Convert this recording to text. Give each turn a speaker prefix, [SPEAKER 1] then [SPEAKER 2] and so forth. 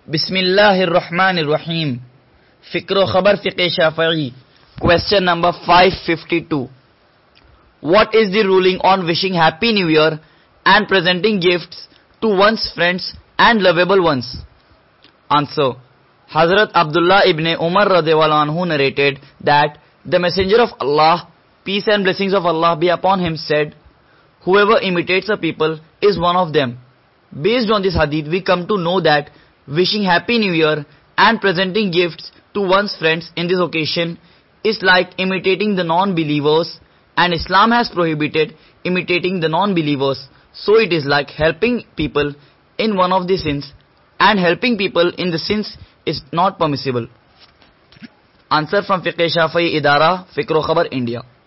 [SPEAKER 1] Bismillahir Rahmanir Rahim. Fikro Khabar Fiqh Shafi'i. Question number 552. What is the ruling on wishing Happy New Year and presenting gifts to one's friends and lovable ones? Answer. Hazrat Abdullah ibn Umar radhiyallahu anhu narrated that the Messenger of Allah, peace and blessings of Allah be upon him, said, whoever imitates a people is one of them. Based on this hadith, we come to know that wishing Happy New Year and presenting gifts to one's friends in this occasion is like imitating the non-believers, and Islam has prohibited imitating the non-believers. So it is like helping people in one of the sins, and helping people in the sins is not permissible. Answer from Fiqh Shafi'i Idara, Fikro Khabar, India.